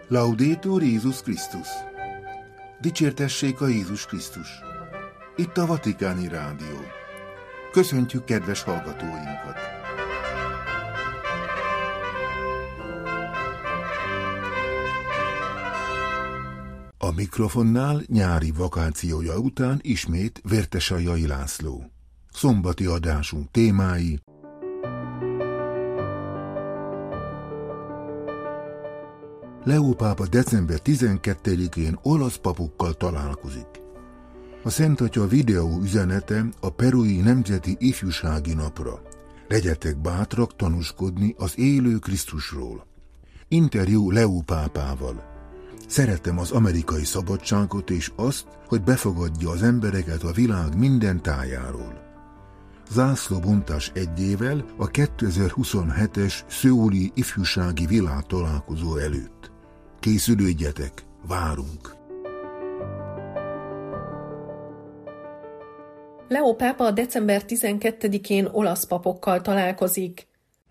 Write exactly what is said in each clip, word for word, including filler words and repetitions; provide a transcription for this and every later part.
Laudetur Jézus Krisztus! Dicsértessék a Jézus Krisztus! Itt a Vatikáni Rádió. Köszöntjük kedves hallgatóinkat! A mikrofonnál nyári vakációja után ismét Vértesajai László. Szombati adásunk témái: Leó pápa december tizenkettedikén olasz papokkal találkozik. A Szent Atya videó üzenete a perui Nemzeti Ifjúsági Napra. Legyetek bátrak tanúskodni az élő Krisztusról. Interjú Leó pápával. Szeretem az amerikai szabadságot és azt, hogy befogadja az embereket a világ minden tájáról. Zászlóbontás egyével a kétezer-huszonhetes szöuli ifjúsági világtalálkozó előtt. Készülődjetek, várunk! Leó pápa december tizenkettedikén olasz papokkal találkozik.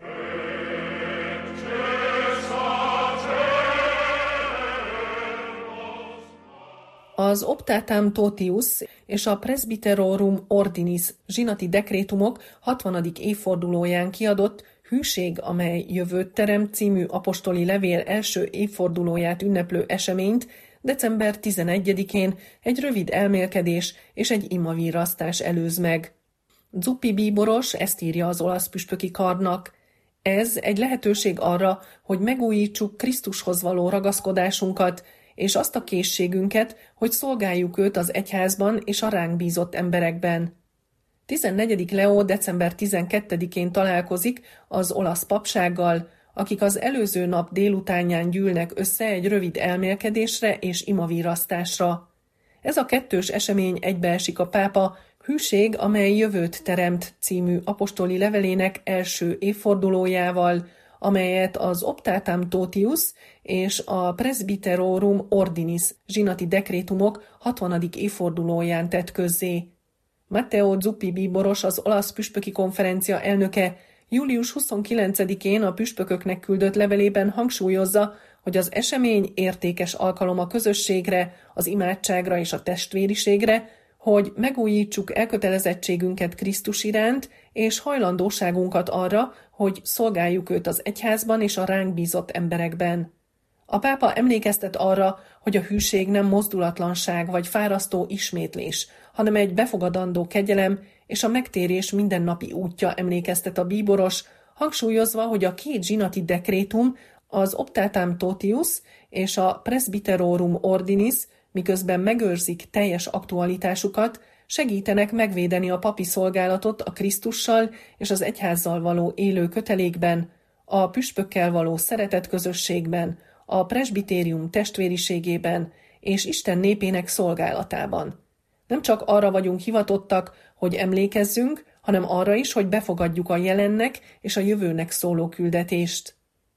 Az Optatam Totius és a Presbyterorum Ordinis zsinati dekrétumok hatvanadik évfordulóján kiadott Hűség, amely jövőt teremt című apostoli levél első évfordulóját ünneplő eseményt december tizenegyedikén egy rövid elmélkedés és egy imavirrasztás előz meg. Zuppi bíboros ezt írja az olasz püspöki karnak. Ez egy lehetőség arra, hogy megújítsuk Krisztushoz való ragaszkodásunkat, és azt a készségünket, hogy szolgáljuk őt az egyházban és a ránk bízott emberekben. tizennegyedik Leó december tizenkettedikén találkozik az olasz papsággal, akik az előző nap délutánján gyűlnek össze egy rövid elmélkedésre és imavirrasztásra. Ez a kettős esemény egybeesik a pápa Hűség, amely jövőt teremt című apostoli levelének első évfordulójával, amelyet az Optatam Totius és a Presbyterorum Ordinis zsinati dekrétumok hatvanadik évfordulóján tett közzé. Matteo Zuppi bíboros, az olasz püspöki konferencia elnöke július huszonkilencedikén a püspököknek küldött levelében hangsúlyozza, hogy az esemény értékes alkalom a közösségre, az imádságra és a testvériségre, hogy megújítsuk elkötelezettségünket Krisztus iránt, és hajlandóságunkat arra, hogy szolgáljuk őt az egyházban és a ránk bízott emberekben. A pápa emlékeztet arra, hogy a hűség nem mozdulatlanság vagy fárasztó ismétlés, hanem egy befogadandó kegyelem és a megtérés mindennapi útja, emlékeztet a bíboros, hangsúlyozva, hogy a két zsinati dekrétum, az Optatam Totius és a Presbyterorum Ordinis, miközben megőrzik teljes aktualitásukat, segítenek megvédeni a papi szolgálatot a Krisztussal és az egyházzal való élő kötelékben, a püspökkel való szeretet közösségben, a presbitérium testvériségében és Isten népének szolgálatában. Nem csak arra vagyunk hivatottak, hogy emlékezzünk, hanem arra is, hogy befogadjuk a jelennek és a jövőnek szóló küldetést.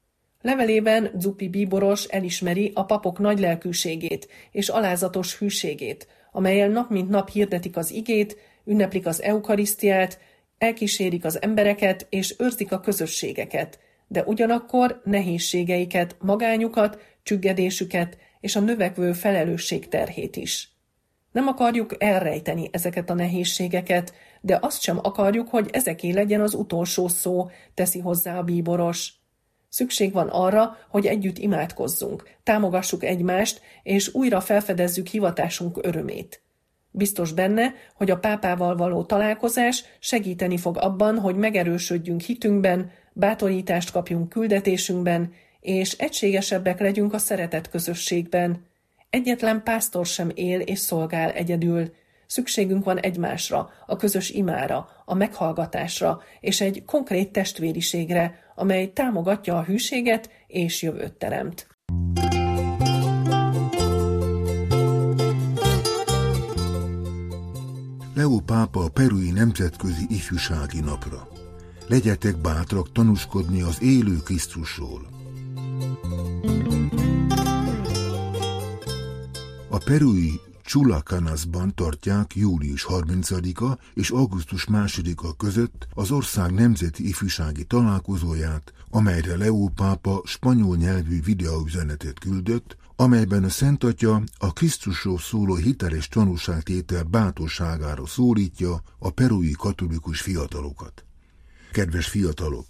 Levelében Zuppi bíboros elismeri a papok nagylelkűségét és alázatos hűségét, amellyel nap mint nap hirdetik az igét, ünneplik az eukarisztiát, elkísérik az embereket és őrzik a közösségeket, de ugyanakkor nehézségeiket, magányukat, csüggedésüket és a növekvő felelősség terhét is. Nem akarjuk elrejteni ezeket a nehézségeket, de azt sem akarjuk, hogy ezeké legyen az utolsó szó, teszi hozzá a bíboros. Szükség van arra, hogy együtt imádkozzunk, támogassuk egymást, és újra felfedezzük hivatásunk örömét. Biztos benne, hogy a pápával való találkozás segíteni fog abban, hogy megerősödjünk hitünkben, bátorítást kapjunk küldetésünkben, és egységesebbek legyünk a szeretet közösségben. Egyetlen pásztor sem él és szolgál egyedül. Szükségünk van egymásra, a közös imára, a meghallgatásra és egy konkrét testvériségre, amely támogatja a hűséget és jövőt teremt. Leó pápa a perui Nemzetközi Ifjúsági Napra. Legyetek bátrak tanúskodni az élő Krisztusról. A perui Chulacanasban tartják július harmincadika és augusztus másodika között az ország nemzeti ifjúsági találkozóját, amelyre Leó pápa spanyol nyelvű videóüzenetet küldött, amelyben a Szent Atya a Krisztusról szóló hiteles tanúságtétel bátorságára szólítja a perui katolikus fiatalokat. Kedves fiatalok!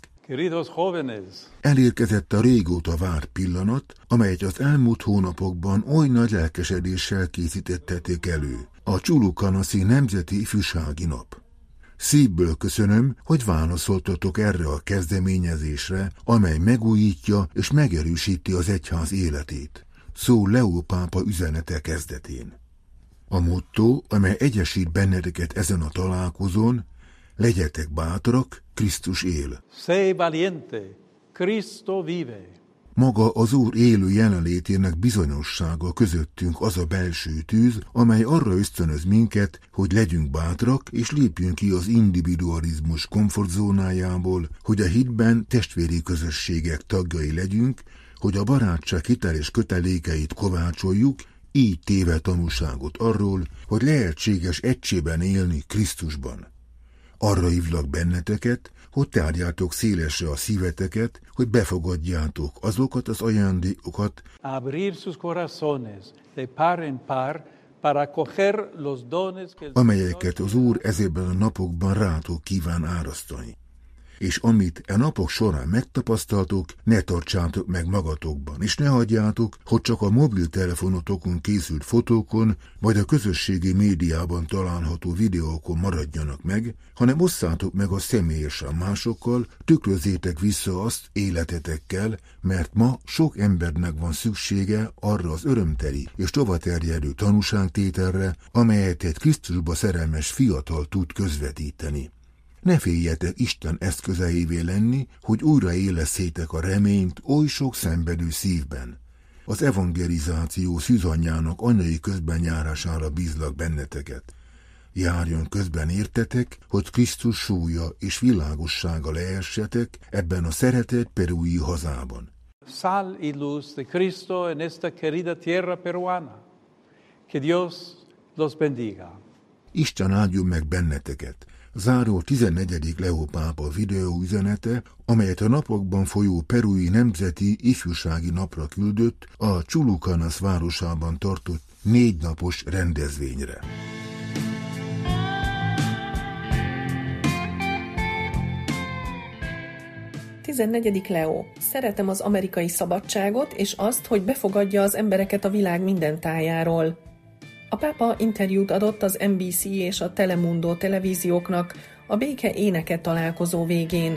Elérkezett a régóta várt pillanat, amelyet az elmúlt hónapokban oly nagy lelkesedéssel készítették elő, a Chulucanasi Nemzeti Ifjúsági Nap. Szívből köszönöm, hogy válaszoltatok erre a kezdeményezésre, amely megújítja és megerősíti az egyház életét. Szól Leó pápa üzenete kezdetén. A motto, amely egyesít benneteket ezen a találkozón: legyetek bátrak, Krisztus él. Sé valiente, Cristo vive. Maga az Úr élő jelenlétének bizonyossága közöttünk az a belső tűz, amely arra ösztönöz minket, hogy legyünk bátrak és lépjünk ki az individualizmus komfortzónájából, hogy a hitben testvéri közösségek tagjai legyünk, hogy a barátság hiteles kötelékeit kovácsoljuk, így téve tanúságot arról, hogy lehetséges egységben élni Krisztusban. Arra hívlak benneteket, hogy tárjátok szélesre a szíveteket, hogy befogadjátok azokat az ajándékokat, Abrir sus corazones de par en par para coger los dones que amelyeket az Úr ezekben a napokban rátok kíván árasztani. És amit e napok során megtapasztaltok, ne tartsátok meg magatokban, és ne hagyjátok, hogy csak a mobiltelefonotokon készült fotókon, vagy a közösségi médiában található videókon maradjanak meg, hanem osszátok meg a személyesen másokkal, tükrözzétek vissza azt életetekkel, mert ma sok embernek van szüksége arra az örömteli és tovaterjedő tanúságtételre, amelyet egy Krisztusba szerelmes fiatal tud közvetíteni. Ne féljetek Isten eszközeivé lenni, hogy újraélesszétek a reményt oly sok szenvedő szívben. Az evangelizáció szűzanyjának anyai közbenjárására bízlak benneteket. Járjon közben értetek, hogy Krisztus súlya és világossága lehessetek ebben a szeretett perui hazában. Sal y luz de Cristo en esta querida tierra peruana. Que Dios los bendiga. Isten áldjon meg benneteket. Záró tizennegyedik Leó pápa videóüzenete, amelyet a napokban folyó perui nemzeti ifjúsági napra küldött a Chulucanas városában tartott négy napos rendezvényre. tizennegyedik Leó. Szeretem az amerikai szabadságot és azt, hogy befogadja az embereket a világ minden tájáról. A pápa interjút adott az en bé cé és a Telemundo televízióknak a béke éneke találkozó végén.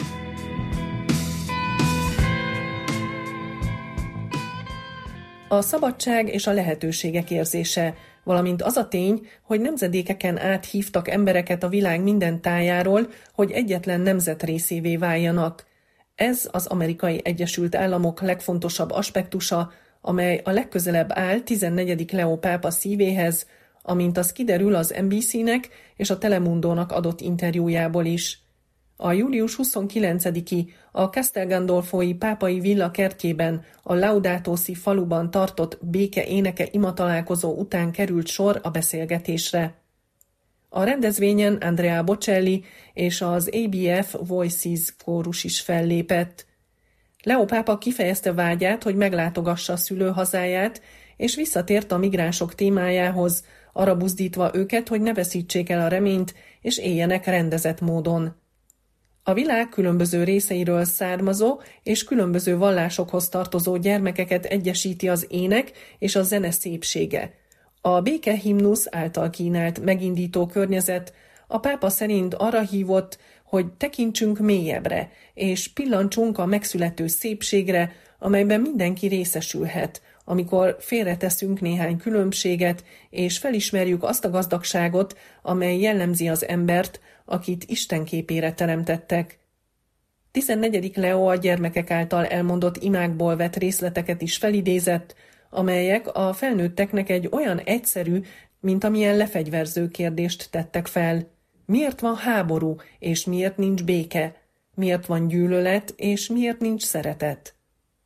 A szabadság és a lehetőségek érzése, valamint az a tény, hogy nemzedékeken át hívtak embereket a világ minden tájáról, hogy egyetlen nemzet részévé váljanak. Ez az Amerikai Egyesült Államok legfontosabb aspektusa, amely a legközelebb áll tizennegyedik Leó pápa szívéhez, amint az kiderül az en bé cének és a Telemundónak adott interjújából is. A július huszonkilencediki a Castel Gandolfoi pápai villa kertjében a Laudato Si faluban tartott béke éneke imatalálkozó után került sor a beszélgetésre. A rendezvényen Andrea Bocelli és az á bé ef Voices kórus is fellépett. Leó pápa kifejezte vágyát, hogy meglátogassa szülőhazáját, és visszatért a migránsok témájához, arra buzdítva őket, hogy ne veszítsék el a reményt, és éljenek rendezett módon. A világ különböző részeiről származó és különböző vallásokhoz tartozó gyermekeket egyesíti az ének és a zene szépsége. A békehimnusz által kínált megindító környezet a pápa szerint arra hívott, hogy tekintsünk mélyebbre, és pillancsunk a megszülető szépségre, amelyben mindenki részesülhet, amikor félreteszünk néhány különbséget, és felismerjük azt a gazdagságot, amely jellemzi az embert, akit Isten képére teremtettek. tizennegyedik Leó a gyermekek által elmondott imákból vett részleteket is felidézett, amelyek a felnőtteknek egy olyan egyszerű, mint amilyen lefegyverző kérdést tettek fel. Miért van háború, és miért nincs béke? Miért van gyűlölet, és miért nincs szeretet?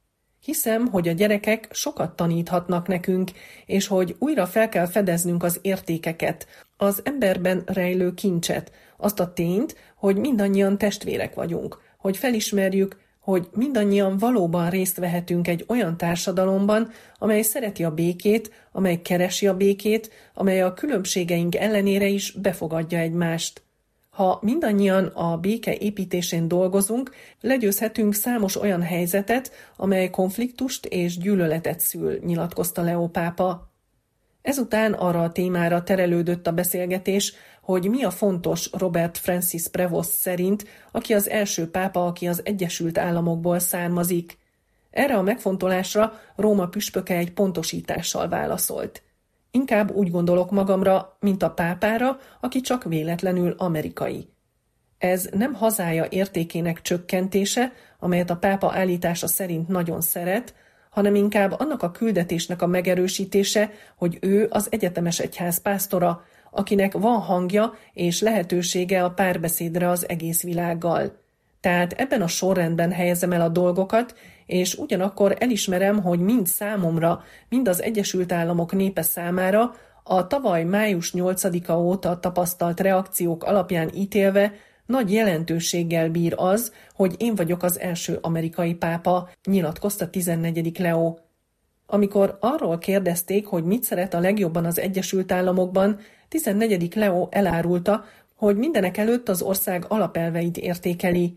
Hiszem, hogy a gyerekek sokat taníthatnak nekünk, és hogy újra fel kell fedeznünk az értékeket, az emberben rejlő kincset, azt a tényt, hogy mindannyian testvérek vagyunk, hogy felismerjük, hogy mindannyian valóban részt vehetünk egy olyan társadalomban, amely szereti a békét, amely keresi a békét, amely a különbségeink ellenére is befogadja egymást. Ha mindannyian a béke építésén dolgozunk, legyőzhetünk számos olyan helyzetet, amely konfliktust és gyűlöletet szül, nyilatkozta Leó pápa. Ezután arra a témára terelődött a beszélgetés, hogy mi a fontos Robert Francis Prevost szerint, aki az első pápa, aki az Egyesült Államokból származik. Erre a megfontolásra Róma püspöke egy pontosítással válaszolt. Inkább úgy gondolok magamra, mint a pápára, aki csak véletlenül amerikai. Ez nem hazája értékének csökkentése, amelyet a pápa állítása szerint nagyon szeret, hanem inkább annak a küldetésnek a megerősítése, hogy ő az egyetemes egyház pásztora, akinek van hangja és lehetősége a párbeszédre az egész világgal. Tehát ebben a sorrendben helyezem el a dolgokat, és ugyanakkor elismerem, hogy mind számomra, mind az Egyesült Államok népe számára a tavaly május nyolcadika óta tapasztalt reakciók alapján ítélve nagy jelentőséggel bír az, hogy én vagyok az első amerikai pápa, nyilatkozta tizennegyedik Leó. Amikor arról kérdezték, hogy mit szeret a legjobban az Egyesült Államokban, tizennegyedik Leó elárulta, hogy mindenek előtt az ország alapelveit értékeli.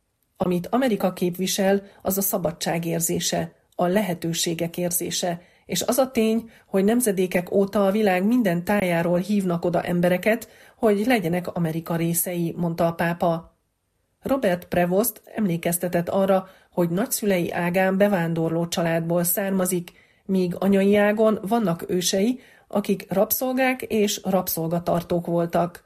Amit Amerika képvisel, az a szabadság érzése, a lehetőségek érzése, és az a tény, hogy nemzedékek óta a világ minden tájáról hívnak oda embereket, hogy legyenek Amerika részei, mondta a pápa. Robert Prevost emlékeztetett arra, hogy nagyszülei ágán bevándorló családból származik, míg anyai ágon vannak ősei, akik rabszolgák és rabszolgatartók voltak.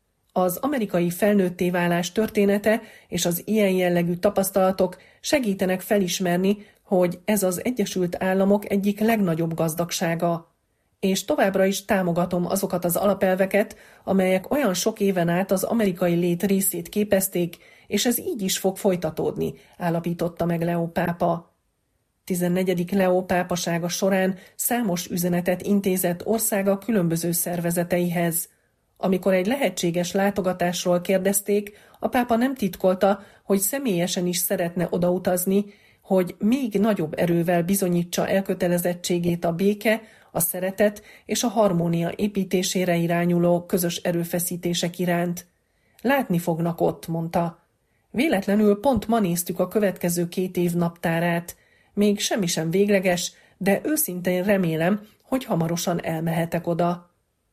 Az amerikai felnőtté válás története és az ilyen jellegű tapasztalatok segítenek felismerni, hogy ez az Egyesült Államok egyik legnagyobb gazdagsága. És továbbra is támogatom azokat az alapelveket, amelyek olyan sok éven át az amerikai lét részét képezték, és ez így is fog folytatódni, állapította meg Leó pápa. tizennegyedik Leó pápasága során számos üzenetet intézett országa különböző szervezeteihez. Amikor egy lehetséges látogatásról kérdezték, a pápa nem titkolta, hogy személyesen is szeretne odautazni, hogy még nagyobb erővel bizonyítsa elkötelezettségét a béke, a szeretet és a harmónia építésére irányuló közös erőfeszítések iránt. Látni fognak ott, mondta. Véletlenül pont ma néztük a következő két év naptárát. Még semmi sem végleges, de őszintén remélem, hogy hamarosan elmehetek oda.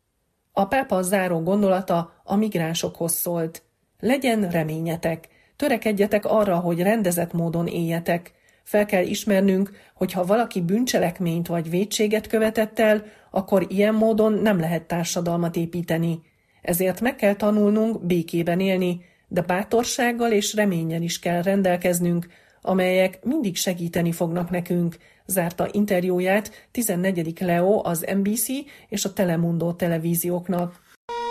A pápa záró gondolata a migránsokhoz szólt. Legyen reményetek, törekedjetek arra, hogy rendezett módon éljetek. Fel kell ismernünk, hogy ha valaki bűncselekményt vagy vétséget követett el, akkor ilyen módon nem lehet társadalmat építeni. Ezért meg kell tanulnunk békében élni, de bátorsággal és reménnyel is kell rendelkeznünk, amelyek mindig segíteni fognak nekünk, zárta interjúját tizennegyedik Leó az en bé cé és a Telemundo televízióknak.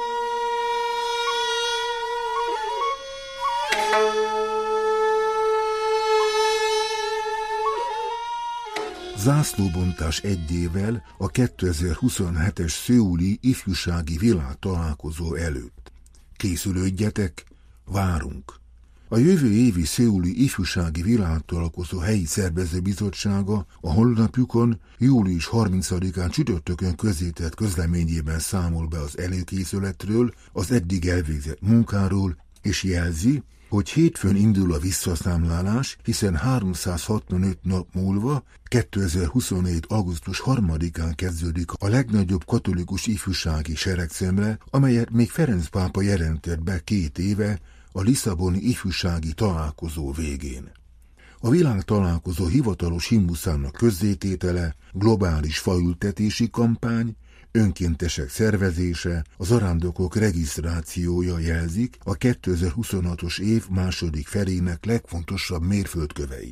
Zászlóbontás egyével a kétezer-huszonhetes szöuli ifjúsági világtalálkozó előtt. Készülődjetek, várunk! A jövő évi szöuli ifjúsági világtalálkozó helyi szervezőbizottsága a honlapjukon július harmincadikán csütörtökön közzétett közleményében számol be az előkészületről, az eddig elvégzett munkáról, és jelzi, hogy hétfőn indul a visszaszámlálás, hiszen háromszázhatvanöt nap múlva, kétezer-huszonhét augusztus harmadikán kezdődik a legnagyobb katolikus ifjúsági seregszemle, amelyet még Ferenc pápa jelentett be két éve a lisszaboni ifjúsági találkozó végén. A világtalálkozó hivatalos himnuszának közzététele, globális faültetési kampány, önkéntesek szervezése, az arándokok regisztrációja jelzik a kétezer-huszonhatos év második felének legfontosabb mérföldköveit.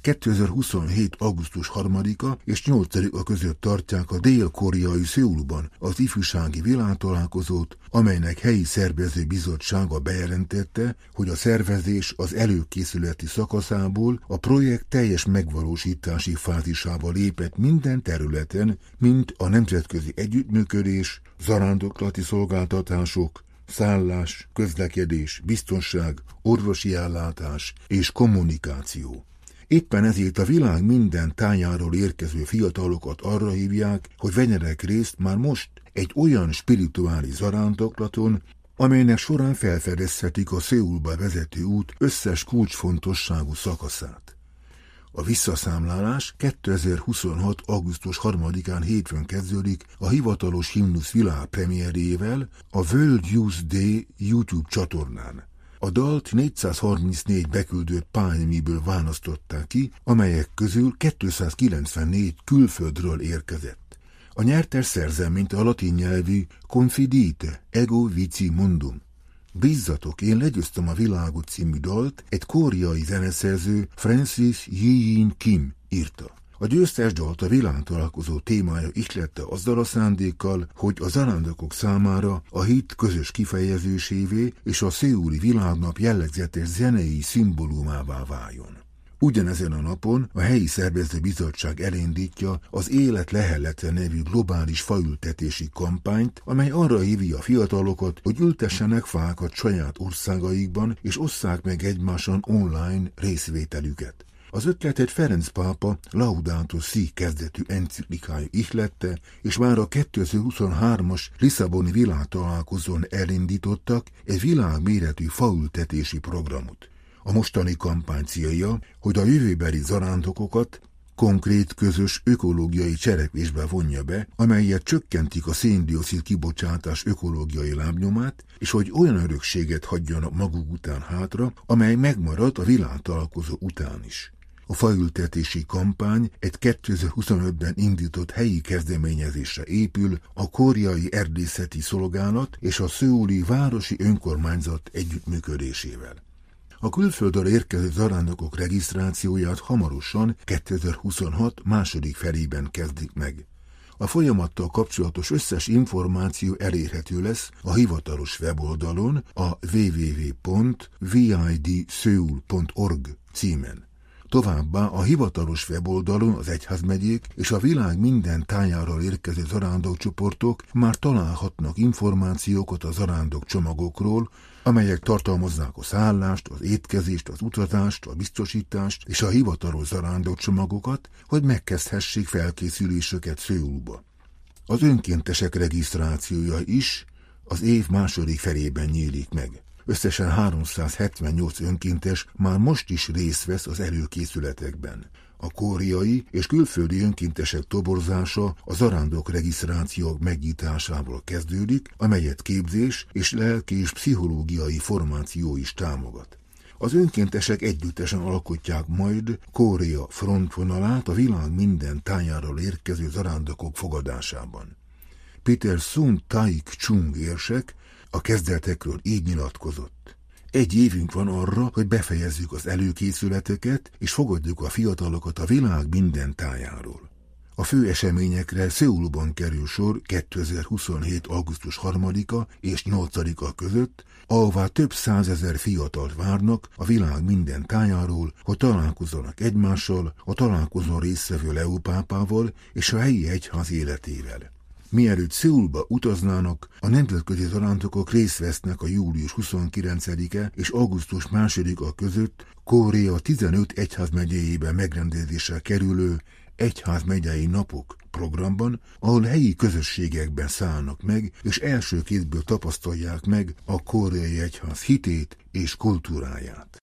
kétezer-huszonhét. augusztus harmadika és nyolcadika között tartják a dél-koreai Szöulban az ifjúsági világtalálkozót, amelynek helyi szervező bizottsága bejelentette, hogy a szervezés az előkészületi szakaszából a projekt teljes megvalósítási fázisába lépett minden területen, mint a nemzetközi együttműködés, zarándoklati szolgáltatások, szállás, közlekedés, biztonság, orvosi ellátás és kommunikáció. Éppen ezért a világ minden tájáról érkező fiatalokat arra hívják, hogy vegyenek részt már most egy olyan spirituális zarándoklaton, amelynek során felfedezhetik a Szöulba vezető út összes kulcsfontosságú szakaszát. A visszaszámlálás kétezer-huszonhat. augusztus harmadikán hétfőn kezdődik a hivatalos himnusz világpremierjével a World Youth Day YouTube csatornán. A dalt négyszázharmincnégy beküldött pályamiből választották ki, amelyek közül kétszázkilencvennégy külföldről érkezett. A nyertes szerzeményt a latin nyelvű Confidite, ego vici mundum. Bízzatok, én legyőztem a világot című dalt egy koreai zeneszerző Francis Yi-in Kim írta. A győztes dalt a világtalálkozó témája ihlette azzal a szándékkal, hogy a zarándokok számára a hit közös kifejezésévé és a szöuli világnap jellegzetes zenei szimbólumává váljon. Ugyanezen a napon a helyi szervező bizottság elindítja az Élet Lehellete nevű globális faültetési kampányt, amely arra hívja a fiatalokat, hogy ültessenek fákat saját országaikban és osszák meg egymáson online részvételüket. Az ötletet Ferenc pápa Laudato Si kezdetű enciklikája ihlette, és már a kétezer-huszonhármas Lisszaboni világtalálkozón elindítottak egy világméretű faültetési programot. A mostani kampány célja, hogy a jövőbeli zarándokokat konkrét közös ökológiai cselekvésbe vonja be, amelyet csökkentik a szén-dioxid kibocsátás ökológiai lábnyomát, és hogy olyan örökséget hagyjanak maguk után hátra, amely megmarad a világtalálkozó után is. A faültetési kampány egy kétezer-huszonötben indított helyi kezdeményezésre épül a koreai erdészeti szolgálat és a szöuli városi önkormányzat együttműködésével. A külföldről érkező zarándokok regisztrációját hamarosan kétezer-huszonhat második felében kezdik meg. A folyamattal kapcsolatos összes információ elérhető lesz a hivatalos weboldalon a double-u double-u double-u pont v i d seoul pont org címen. Továbbá a hivatalos weboldalon az egyházmegyék és a világ minden tájáról érkező zarándokcsoportok már találhatnak információkat a zarándok csomagokról, amelyek tartalmazzák a szállást, az étkezést, az utazást, a biztosítást és a hivatalos zarándokcsomagokat, hogy megkezdhessék felkészülésüket Szöulba. Az önkéntesek regisztrációja is az év második felében nyílik meg. Összesen háromszázhetvennyolc önkéntes már most is részt vesz az előkészületekben. A koreai és külföldi önkéntesek toborzása a zarándok regisztrációk megnyitásával kezdődik, amelyet képzés és lelki és pszichológiai formáció is támogat. Az önkéntesek együttesen alkotják majd Korea frontvonalát a világ minden tájáról érkező zarándokok fogadásában. Peter Sun Taik-chung érsek a kezdetekről így nyilatkozott. Egy évünk van arra, hogy befejezzük az előkészületeket, és fogadjuk a fiatalokat a világ minden tájáról. A fő eseményekre Szöulban kerül sor kétezer-huszonhét. augusztus harmadika és nyolcadika között, ahová több százezer fiatalt várnak a világ minden tájáról, hogy találkozzanak egymással, a találkozón résztvevő Leó pápával és a helyi egyház életével. Mielőtt Szöulba utaznának, a nemzetközi zarándokok részt vesznek a július huszonkilencedike és augusztus másodika között Korea tizenöt egyházmegyéjében megrendezésre kerülő egyházmegyei napok programban, ahol helyi közösségekben szállnak meg, és első kézből tapasztalják meg a koreai egyház hitét és kultúráját.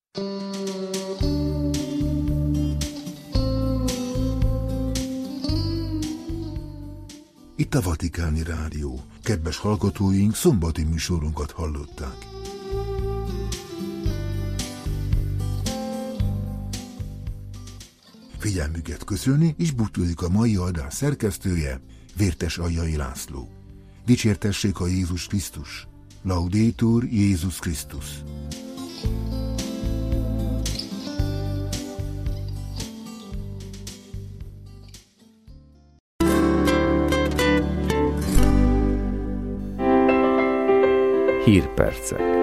Itt a Vatikáni Rádió. Kedves hallgatóink, szombati műsorunkat hallották. Figyelmüket köszöni, és búcsúzik a mai adás szerkesztője, Vértes Aljai László. Dicsértessék a Jézus Krisztus! Laudetur Jézus Krisztus! Hírpercek.